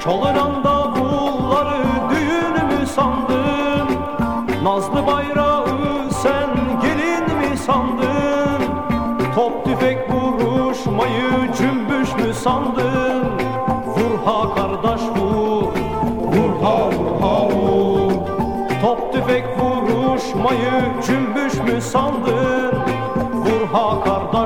Çalınan davulları düğün mü sandın? Nazlı bayrağı sen gelin mi sandın? Top tüfek vuruşmayı cümbüş mü sandın? Vur ha kardeş vur, vur ha vur ha vur. Top tüfek vuruşmayı cümbüş mü sandın? Vur ha kardeş